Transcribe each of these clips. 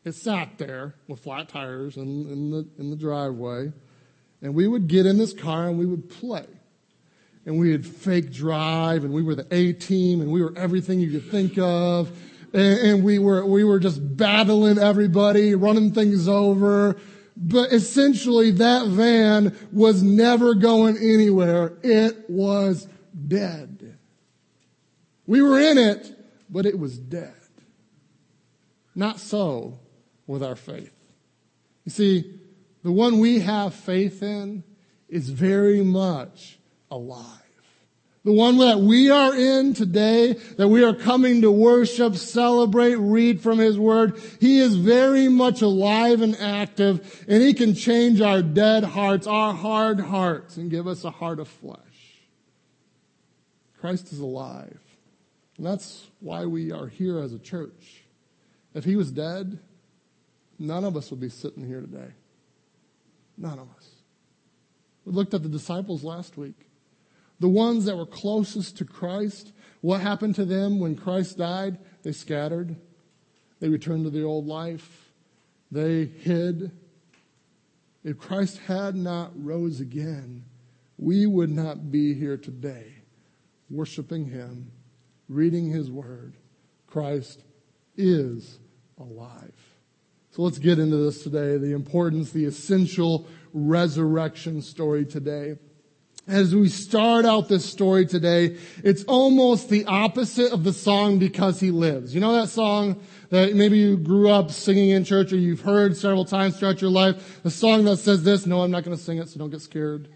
It sat there with flat tires in the driveway. And we would get in this car and we would play. And we would fake drive, and we were the A-team, and we were everything you could think of. And we were just battling everybody, running things over. But essentially that van was never going anywhere. It was dead. We were in it, but it was dead. Not so with our faith. You see, the one we have faith in is very much alive. The one that we are in today, that we are coming to worship, celebrate, read from His Word, He is very much alive and active, and He can change our dead hearts, our hard hearts, and give us a heart of flesh. Christ is alive. And that's why we are here as a church. If He was dead, none of us would be sitting here today. None of us. We looked at the disciples last week. The ones that were closest to Christ, what happened to them when Christ died? They scattered. They returned to their old life. They hid. If Christ had not rose again, we would not be here today worshiping Him, reading His Word. Christ is alive. So let's get into this today, the importance, the essential resurrection story today. As we start out this story today, it's almost the opposite of the song Because He Lives. You know that song that maybe you grew up singing in church or you've heard several times throughout your life? The song that says this, no, I'm not going to sing it, so don't get scared.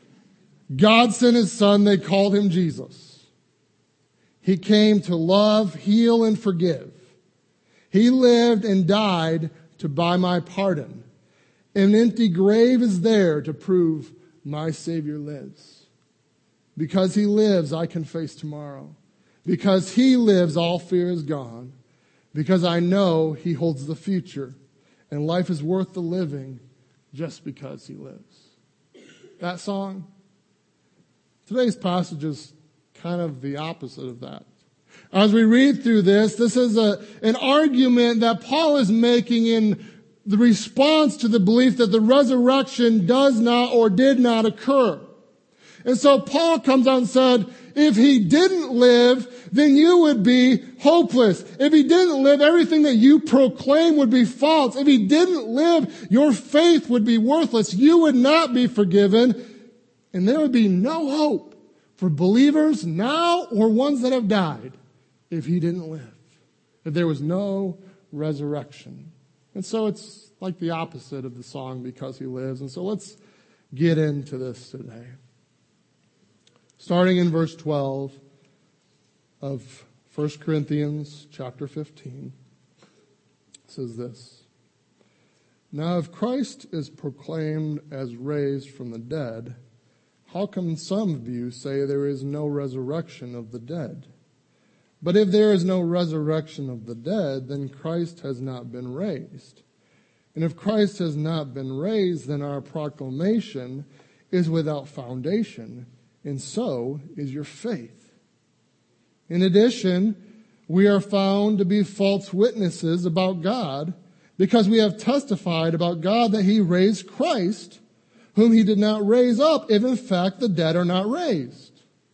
God sent His Son, they called Him Jesus. He came to love, heal, and forgive. He lived and died to buy my pardon. An empty grave is there to prove my Savior lives. Because He lives, I can face tomorrow. Because He lives, all fear is gone. Because I know He holds the future. And life is worth the living just because He lives. That song. Today's passage is kind of the opposite of that. As we read through this is an argument that Paul is making in the response to the belief that the resurrection does not or did not occur. And so Paul comes out and said, if He didn't live, then you would be hopeless. If He didn't live, everything that you proclaim would be false. If He didn't live, your faith would be worthless. You would not be forgiven. And there would be no hope for believers now or ones that have died if He didn't live. If there was no resurrection. And so it's like the opposite of the song Because He Lives. And so let's get into this today. Starting in verse 12 of 1 Corinthians chapter 15. It says this. Now if Christ is proclaimed as raised from the dead, how come some of you say there is no resurrection of the dead? But if there is no resurrection of the dead, then Christ has not been raised. And if Christ has not been raised, then our proclamation is without foundation, and so is your faith. In addition, we are found to be false witnesses about God, because we have testified about God that He raised Christ, whom He did not raise up, if in fact the dead are not raised.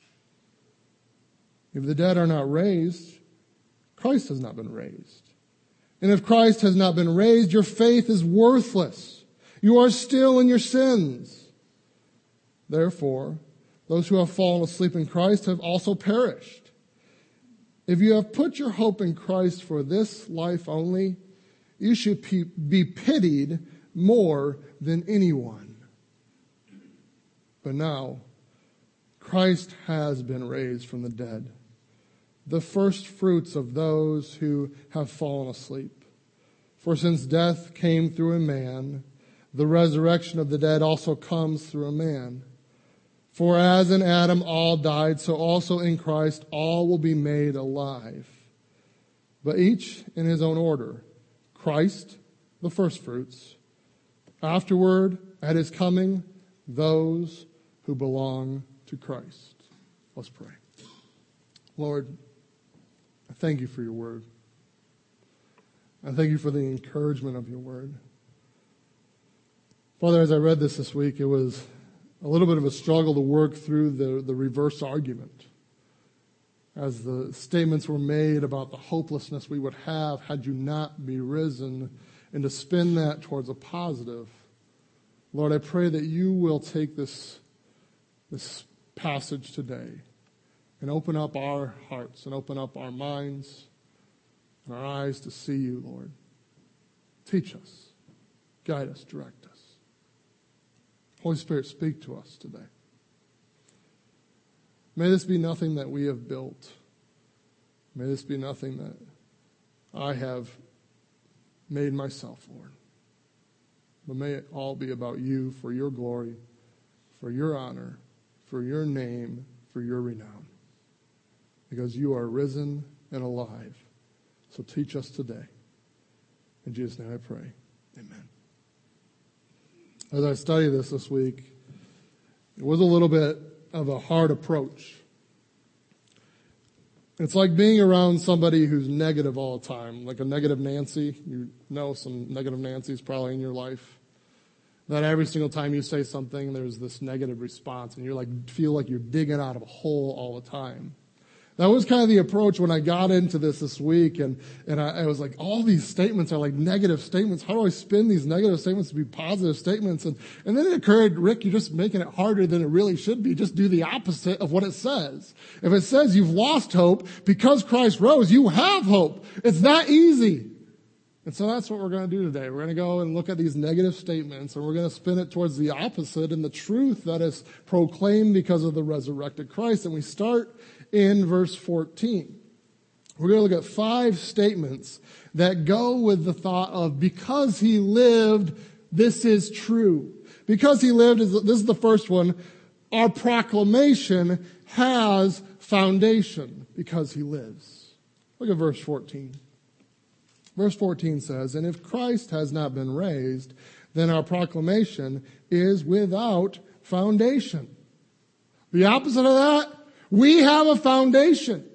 If the dead are not raised, Christ has not been raised. And if Christ has not been raised, your faith is worthless. You are still in your sins. Therefore, those who have fallen asleep in Christ have also perished. If you have put your hope in Christ for this life only, you should be pitied more than anyone. But now, Christ has been raised from the dead, the first fruits of those who have fallen asleep. For since death came through a man, the resurrection of the dead also comes through a man. For as in Adam all died, so also in Christ all will be made alive. But each in his own order. Christ, the first fruits. Afterward, at His coming, those who belong to Christ. Let's pray. Lord, I thank You for Your word. I thank you for the encouragement of your word. Father, as I read this week, it was a little bit of a struggle to work through the reverse argument. As the statements were made about the hopelessness we would have had you not be risen, and to spin that towards a positive. Lord, I pray that you will take this passage today and open up our hearts and open up our minds and our eyes to see you, Lord. Teach us, guide us, direct us. Holy Spirit, speak to us today. May this be nothing that we have built. May this be nothing that I have made myself, Lord. But may it all be about you, for your glory, for your honor, for your name, for your renown. Because you are risen and alive. So teach us today. In Jesus' name I pray. Amen. As I studied this week, it was a little bit of a hard approach. It's like being around somebody who's negative all the time, like a negative Nancy. You know some negative Nancys probably in your life. That every single time you say something, there's this negative response, and you feel like you're digging out of a hole all the time. That was kind of the approach when I got into this week, and I was like, all these statements are like negative statements. How do I spin these negative statements to be positive statements? And then it occurred, Rick, you're just making it harder than it really should be. Just do the opposite of what it says. If it says you've lost hope because Christ rose, you have hope. It's that easy. And so that's what we're going to do today. We're going to go and look at these negative statements, and we're going to spin it towards the opposite and the truth that is proclaimed because of the resurrected Christ. And we start in verse 14. We're going to look at 5 statements that go with the thought of because he lived, this is true. Because he lived, this is the first one, our proclamation has foundation because he lives. Look at verse 14. Verse 14 says, and if Christ has not been raised, then our proclamation is without foundation. The opposite of that, we have a foundation.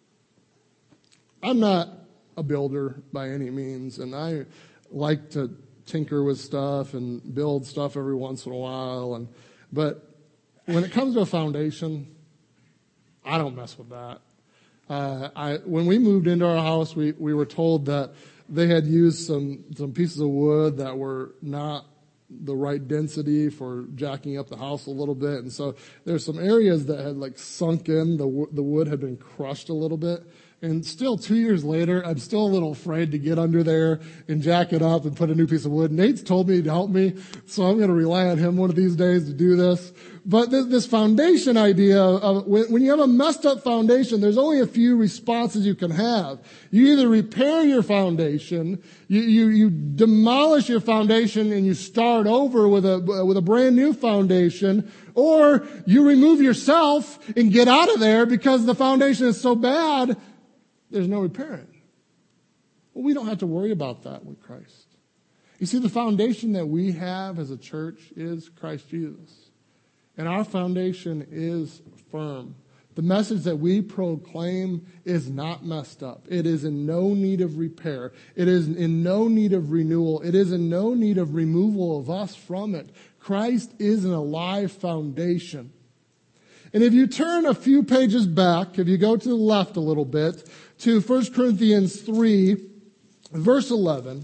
I'm not a builder by any means, and I like to tinker with stuff and build stuff every once in a while. But when it comes to a foundation, I don't mess with that. When we moved into our house, we were told that they had used some pieces of wood that were not the right density for jacking up the house a little bit. And so there's some areas that had sunk in. The wood had been crushed a little bit. And still 2 years later, I'm still a little afraid to get under there and jack it up and put a new piece of wood. Nate's told me to help me, so I'm going to rely on him one of these days to do this. But this foundation idea of when you have a messed up foundation, there's only a few responses you can have. You either repair your foundation, you demolish your foundation and you start over with a brand new foundation, or you remove yourself and get out of there because the foundation is so bad, there's no repairing. Well, we don't have to worry about that with Christ. You see, the foundation that we have as a church is Christ Jesus. And our foundation is firm. The message that we proclaim is not messed up. It is in no need of repair. It is in no need of renewal. It is in no need of removal of us from it. Christ is an alive foundation. And if you turn a few pages back, if you go to the left a little bit, to 1 Corinthians 3, verse 11,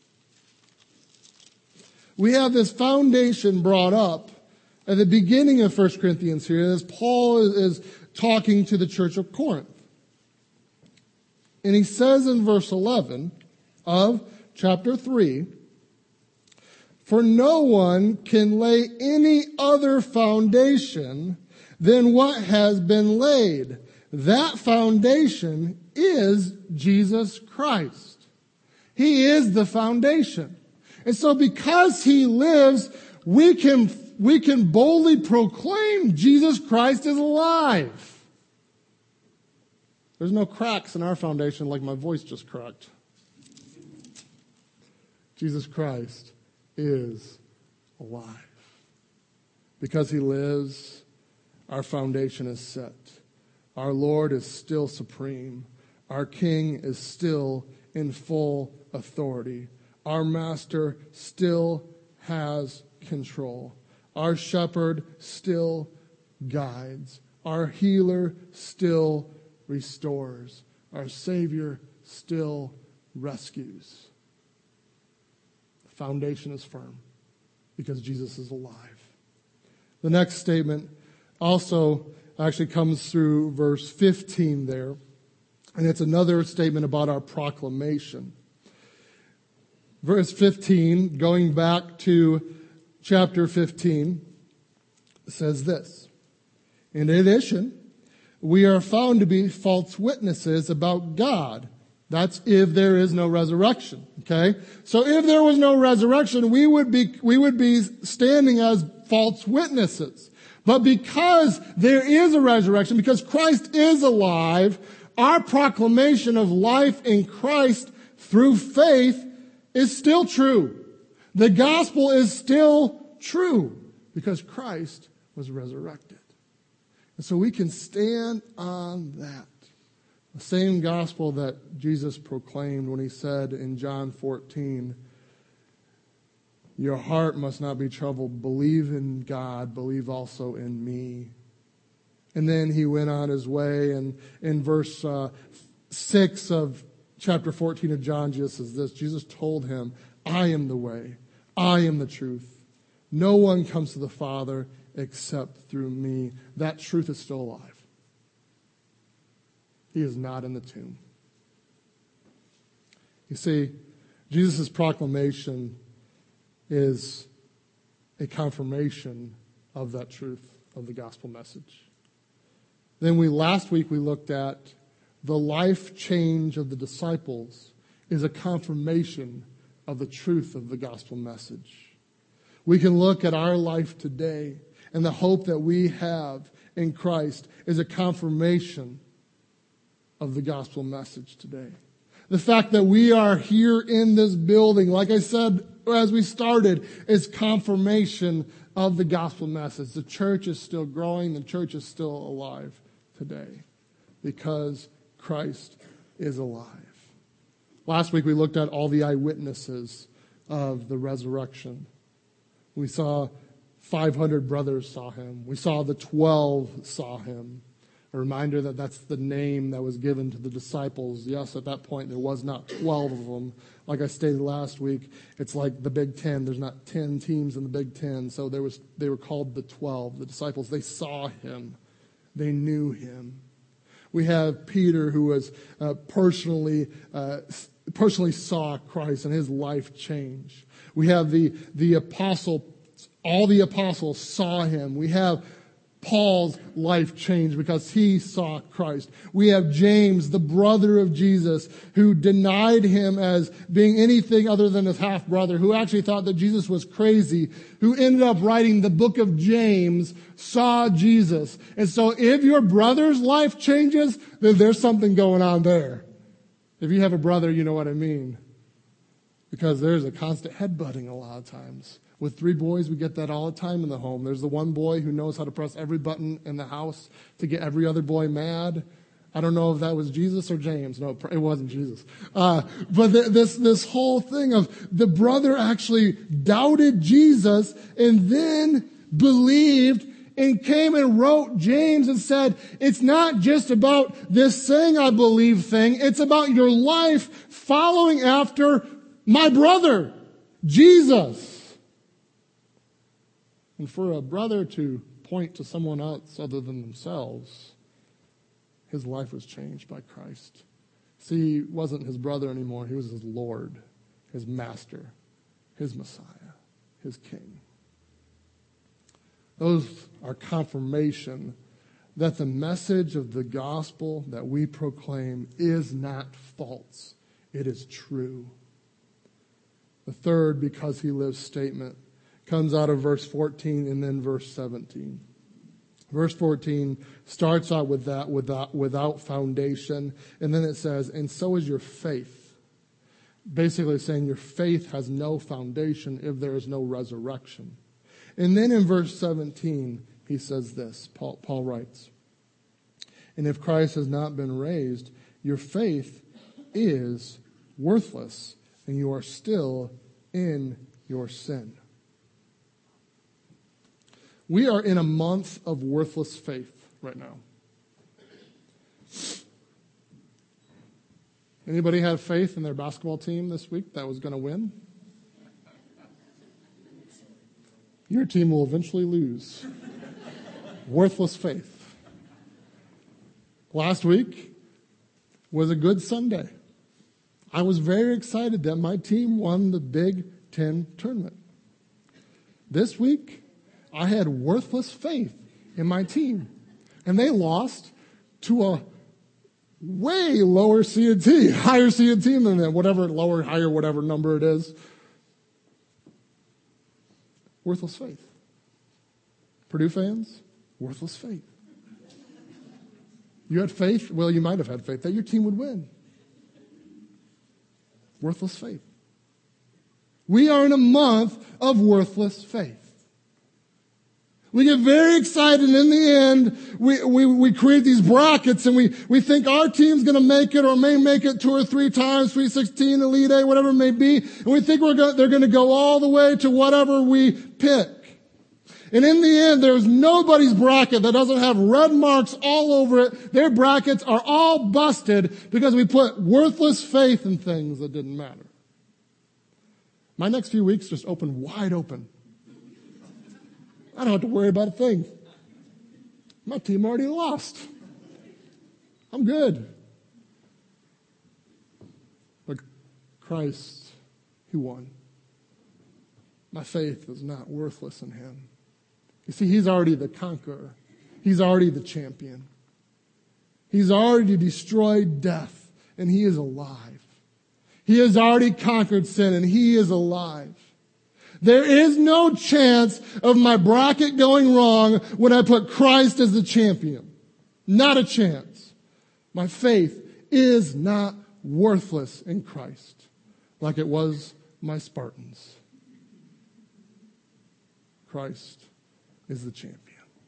we have this foundation brought up at the beginning of 1 Corinthians here, as Paul is talking to the church of Corinth. And he says in verse 11 of chapter 3, for no one can lay any other foundation than what has been laid. That foundation is Jesus Christ. He is the foundation. And so because he lives, we can boldly proclaim Jesus Christ is alive. There's no cracks in our foundation like my voice just cracked. Jesus Christ is alive. Because he lives, our foundation is set. Our Lord is still supreme. Our King is still in full authority. Our master still has control. Our shepherd still guides. Our healer still restores. Our Savior still rescues. The foundation is firm because Jesus is alive. The next statement also actually comes through verse 15 there, and it's another statement about our proclamation. Verse 15, going back to chapter 15, says this: in addition, we are found to be false witnesses about God. That's if there is no resurrection. Okay? So if there was no resurrection, we would be standing as false witnesses. But because there is a resurrection, because Christ is alive, our proclamation of life in Christ through faith is still true. The gospel is still true because Christ was resurrected. And so we can stand on that. The same gospel that Jesus proclaimed when he said in John 14, your heart must not be troubled. Believe in God. Believe also in me. And then he went on his way. And in verse 6 of chapter 14 of John, Jesus says this. Jesus told him, I am the way. I am the truth. No one comes to the Father except through me. That truth is still alive. He is not in the tomb. You see, Jesus' proclamation is a confirmation of that truth of the gospel message. Then last week we looked at the life change of the disciples is a confirmation of the truth of the gospel message. We can look at our life today, and the hope that we have in Christ is a confirmation of the gospel message today. The fact that we are here in this building, like I said as we started, is confirmation of the gospel message. The church is still growing. The church is still alive today because Christ is alive. Last week we looked at all the eyewitnesses of the resurrection. We saw 500 brothers saw him. We saw the 12 saw him. A reminder that that's the name that was given to the disciples. Yes, at that point there was not 12 of them. Like I stated last week, it's like the Big Ten. There's not 10 teams in the Big Ten. So they were called the 12, the disciples. They saw him. They knew him. We have Peter, who was personally saw Christ and his life changed. We have the apostle. All the apostles saw him. We have Paul's life changed because he saw Christ. We have James, the brother of Jesus, who denied him as being anything other than his half-brother, who actually thought that Jesus was crazy, who ended up writing the book of James, saw Jesus. And so if your brother's life changes, then there's something going on there. If you have a brother, you know what I mean. Because there's a constant headbutting a lot of times. With 3 boys, we get that all the time in the home. There's the one boy who knows how to press every button in the house to get every other boy mad. I don't know if that was Jesus or James. No, it wasn't Jesus. But this whole thing of the brother actually doubted Jesus and then believed and came and wrote James and said, it's not just about this saying I believe thing. It's about your life following after my brother, Jesus. And for a brother to point to someone else other than themselves, his life was changed by Christ. See, he wasn't his brother anymore. He was his Lord, his master, his Messiah, his King. Those are confirmation that the message of the gospel that we proclaim is not false. It is true. The third, because he lives statement, comes out of verse 14 and then verse 17. Verse 14 starts out with that without foundation, and then it says, and so is your faith. Basically saying your faith has no foundation if there is no resurrection. And then in verse 17, he says this, Paul writes, and if Christ has not been raised, your faith is worthless, and you are still in your sin. We are in a month of worthless faith right now. Anybody have faith in their basketball team this week that was going to win? Your team will eventually lose. Worthless faith. Last week was a good Sunday. I was very excited that my team won the Big Ten tournament. This week, I had worthless faith in my team. And they lost to a way lower seed team, higher seed team than that, whatever, lower, higher, whatever number it is. Worthless faith. Purdue fans, worthless faith. You had faith? Well, you might have had faith that your team would win. Worthless faith. We are in a month of worthless faith. We get very excited, and in the end, we create these brackets, and we think our team's going to make it or may make it 2 or 3 times, Sweet 16, Elite Eight, whatever it may be, and we think they're going to go all the way to whatever we pick. And in the end, there's nobody's bracket that doesn't have red marks all over it. Their brackets are all busted because we put worthless faith in things that didn't matter. My next few weeks just open wide open. I don't have to worry about a thing. My team already lost. I'm good. But Christ, He won. My faith is not worthless in Him. You see, He's already the conqueror. He's already the champion. He's already destroyed death, and He is alive. He has already conquered sin, and He is alive. There is no chance of my bracket going wrong when I put Christ as the champion. Not a chance. My faith is not worthless in Christ like it was my Spartans. Christ is the champion.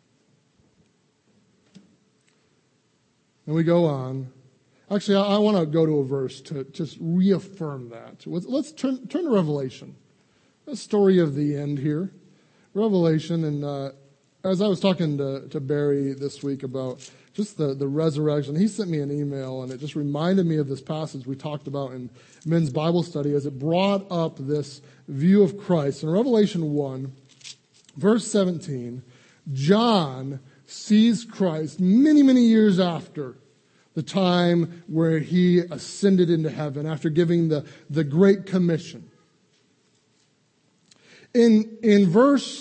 And we go on. Actually, I want to go to a verse to just reaffirm that. Let's turn to Revelation. The story of the end here. Revelation, and as I was talking to Barry this week about just the resurrection, he sent me an email, and it just reminded me of this passage we talked about in men's Bible study as it brought up this view of Christ. In Revelation 1, verse 17, John sees Christ many, many years after the time where He ascended into heaven, after giving the Great Commission. In verse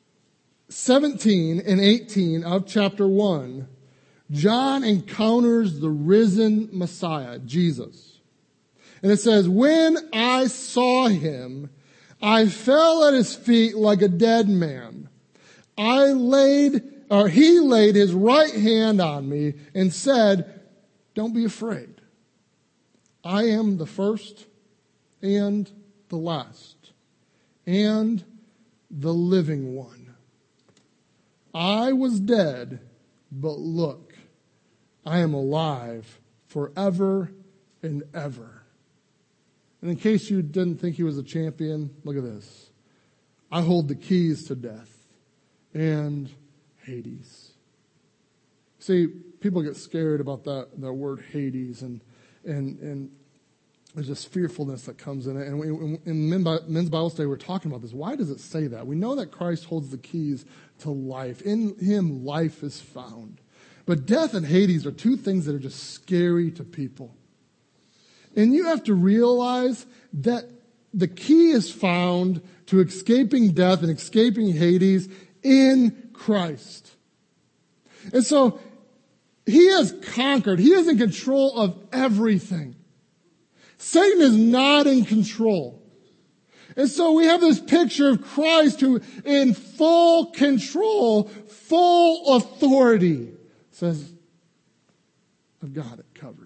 17 and 18 of chapter 1, John encounters the risen Messiah, Jesus. And it says, when I saw Him, I fell at His feet like a dead man. He laid His right hand on me and said, don't be afraid. I am the first and the last, and the living one. I was dead, but look, I am alive forever and ever. And in case you didn't think He was a champion, look at this. I hold the keys to death and Hades. See, people get scared about that word Hades, and there's this fearfulness that comes in it. And in men's Bible study, we're talking about this. Why does it say that? We know that Christ holds the keys to life. In Him, life is found. But death and Hades are two things that are just scary to people. And you have to realize that the key is found to escaping death and escaping Hades in Christ. And so He has conquered. He is in control of everything. Satan is not in control. And so we have this picture of Christ who, in full control, full authority, says, I've got it covered.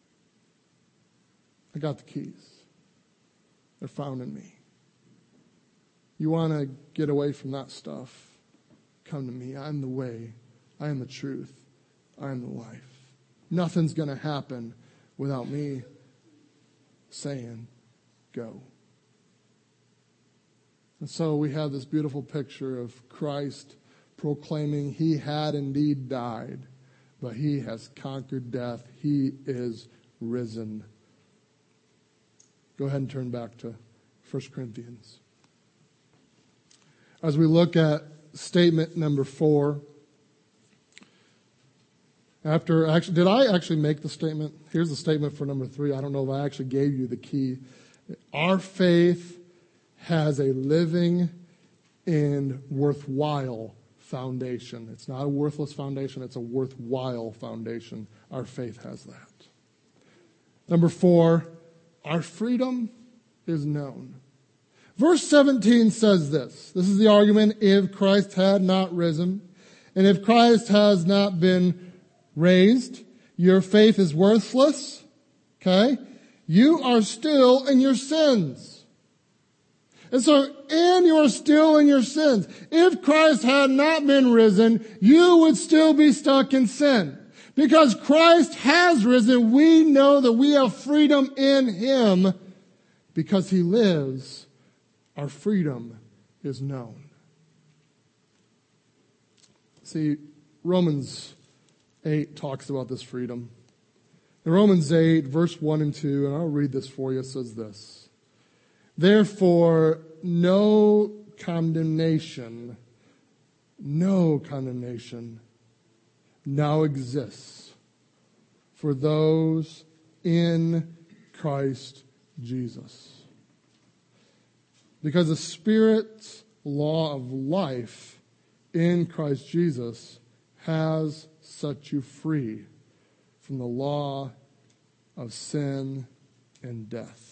I got the keys. They're found in me. You want to get away from that stuff? Come to me. I'm the way. I am the truth. I am the life. Nothing's going to happen without me. saying, go. And so we have this beautiful picture of Christ proclaiming he had indeed died, but he has conquered death. He is risen. Go ahead and turn back to 1 Corinthians. As we look at statement number 4, did I actually make the statement? Here's the statement for number 3. I don't know if I actually gave you the key. Our faith has a living and worthwhile foundation. It's not a worthless foundation. It's a worthwhile foundation. Our faith has that. Number 4, our freedom is known. Verse 17 says this. This is the argument: if Christ had not risen, and if Christ has not been raised, your faith is worthless. Okay? You are still in your sins. And you are still in your sins. If Christ had not been risen, you would still be stuck in sin. Because Christ has risen, we know that we have freedom in him. Because he lives, our freedom is known. See, Romans 8 talks about this freedom. In Romans 8, verse 1 and 2, and I'll read this for you, it says this: therefore, no condemnation now exists for those in Christ Jesus. Because the Spirit's law of life in Christ Jesus has set you free from the law of sin and death.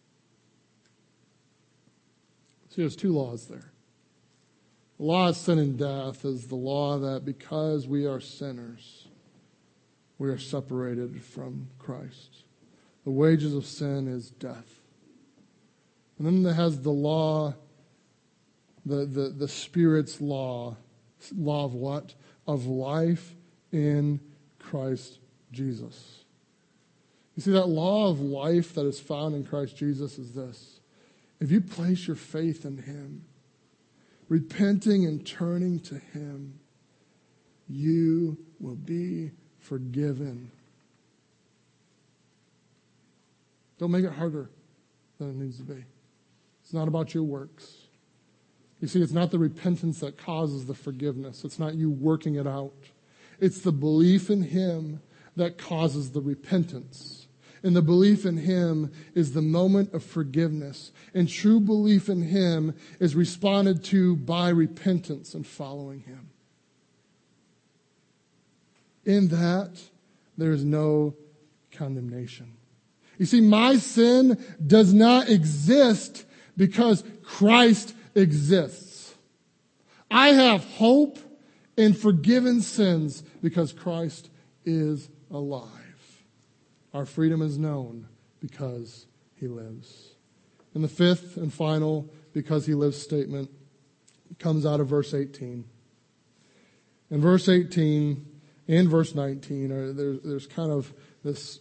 See, there's 2 laws there. The law of sin and death is the law that because we are sinners, we are separated from Christ. The wages of sin is death. And then there has the law, the Spirit's law of what? Of life in Christ Jesus. You see, that law of life that is found in Christ Jesus is this: if you place your faith in him, repenting and turning to him, you will be forgiven. Don't make it harder than it needs to be. It's not about your works. You see, it's not the repentance that causes the forgiveness. It's not you working it out. It's the belief in him that causes the repentance. And the belief in him is the moment of forgiveness. And true belief in him is responded to by repentance and following him. In that, there is no condemnation. You see, my sin does not exist because Christ exists. I have hope in forgiven sins because Christ is alive. Our freedom is known because he lives. And the 5th and final because he lives statement comes out of verse 18. In verse 18 and verse 19, there's kind of this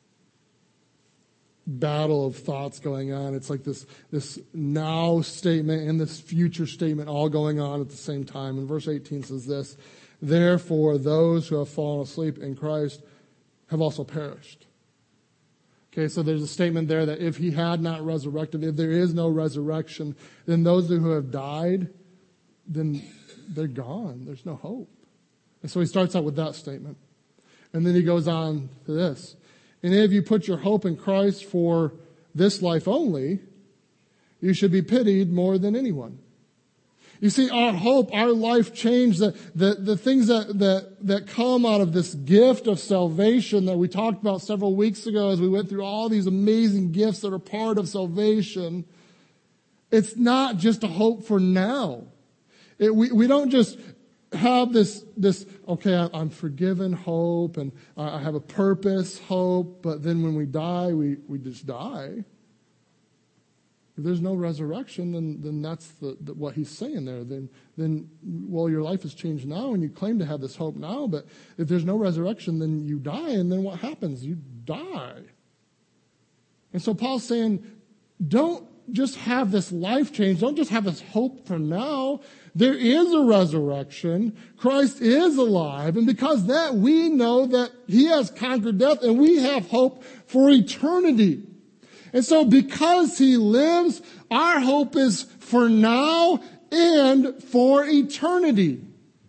battle of thoughts going on. It's like this now statement and this future statement all going on at the same time. And verse 18 says this: therefore, those who have fallen asleep in Christ have also perished. Okay, so there's a statement there that if he had not resurrected, if there is no resurrection, then those who have died, then they're gone. There's no hope. And so he starts out with that statement. And then he goes on to this: and if you put your hope in Christ for this life only, you should be pitied more than anyone. You see, our hope, our life change, the things that come out of this gift of salvation that we talked about several weeks ago as we went through all these amazing gifts that are part of salvation, it's not just a hope for now. We don't just have this okay, I'm forgiven hope and I have a purpose hope, but then when we die, we just die. If there's no resurrection, then that's what he's saying there. Then your life has changed now and you claim to have this hope now, but if there's no resurrection, then you die, and then what happens? You die. And so Paul's saying, don't just have this life change. Don't just have this hope for now. There is a resurrection. Christ is alive. And because of that, we know that he has conquered death and we have hope for eternity. And so because he lives, our hope is for now and for eternity.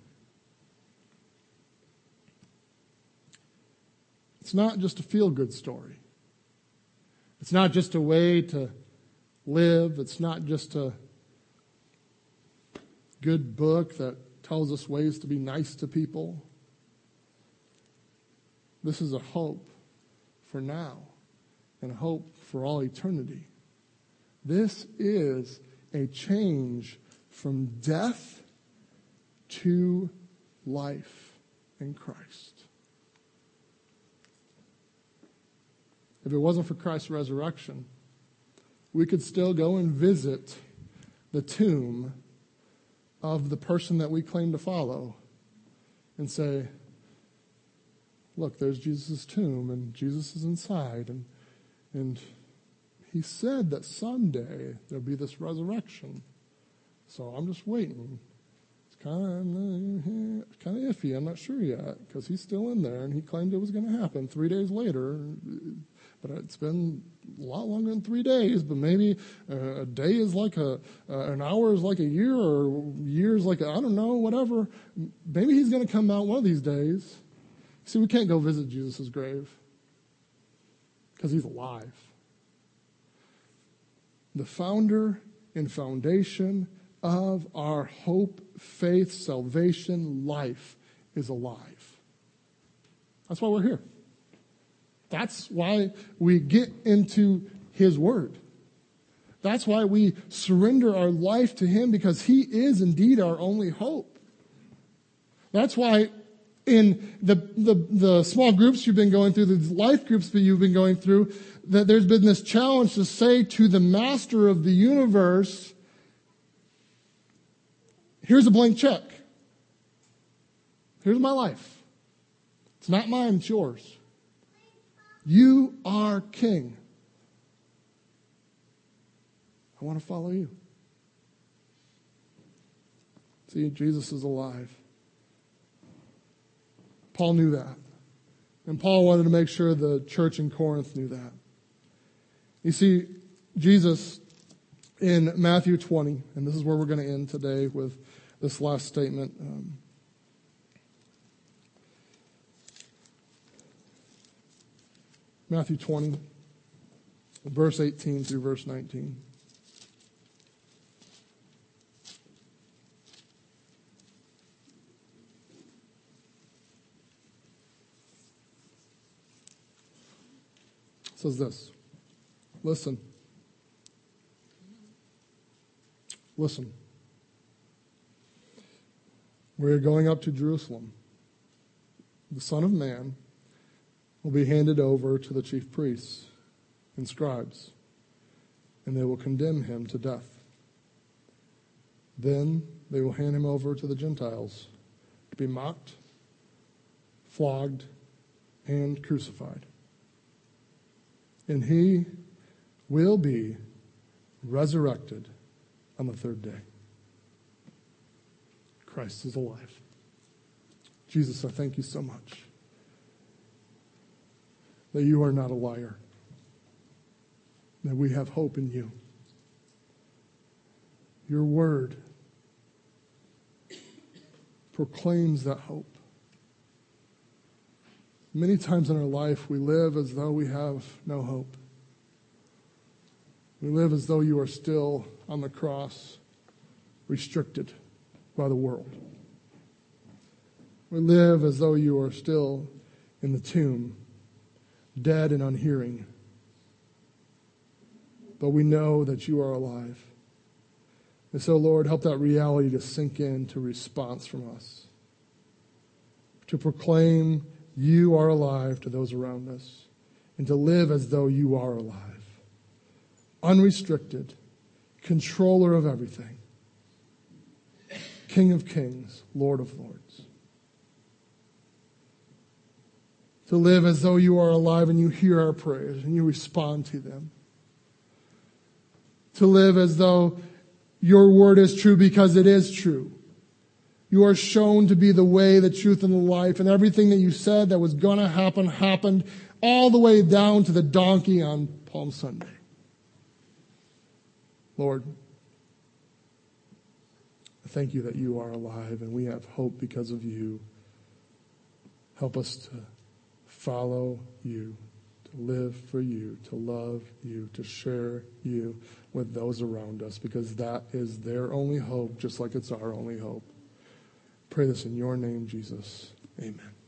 It's not just a feel-good story. It's not just a way to live. It's not just a good book that tells us ways to be nice to people. This is a hope for now and a hope for all eternity. This is a change from death to life in Christ. If it wasn't for Christ's resurrection, we could still go and visit the tomb of the person that we claim to follow and say, look, there's Jesus' tomb and Jesus is inside and he said that someday there'll be this resurrection. So I'm just waiting. It's kind of iffy. I'm not sure yet because he's still in there and he claimed it was going to happen 3 days later. But it's been a lot longer than 3 days. But maybe a day is like an hour is like a year, or years like I don't know, whatever. Maybe he's going to come out one of these days. See, we can't go visit Jesus' grave because he's alive. The founder and foundation of our hope, faith, salvation, life is alive. That's why we're here. That's why we get into his word. That's why we surrender our life to him, because he is indeed our only hope. That's why in the small groups you've been going through, the life groups that you've been going through, that there's been this challenge to say to the master of the universe, here's a blank check. Here's my life. It's not mine, it's yours. You are king. I want to follow you. See, Jesus is alive. Paul knew that. And Paul wanted to make sure the church in Corinth knew that. You see, Jesus in Matthew 20, and this is where we're going to end today with this last statement. Matthew 20, verse 18 through verse 19. It says this. Listen. We're going up to Jerusalem. The Son of Man will be handed over to the chief priests and scribes, and they will condemn him to death. Then they will hand him over to the Gentiles to be mocked, flogged, and crucified. And he will be resurrected on the third day. Christ is alive. Jesus, I thank you so much that you are not a liar, that we have hope in you. Your word proclaims that hope. Many times in our life, we live as though we have no hope. We live as though you are still on the cross, restricted by the world. We live as though you are still in the tomb, dead and unhearing. But we know that you are alive. And so, Lord, help that reality to sink into response from us, to proclaim you are alive to those around us, and to live as though you are alive, unrestricted, controller of everything, King of kings, Lord of lords. To live as though you are alive and you hear our prayers and you respond to them. To live as though your word is true because it is true. You are shown to be the way, the truth, and the life, and everything that you said that was going to happen happened, all the way down to the donkey on Palm Sunday. Lord, thank you that you are alive and we have hope because of you. Help us to follow you, to live for you, to love you, to share you with those around us, because that is their only hope, just like it's our only hope. Pray this in your name, Jesus. Amen.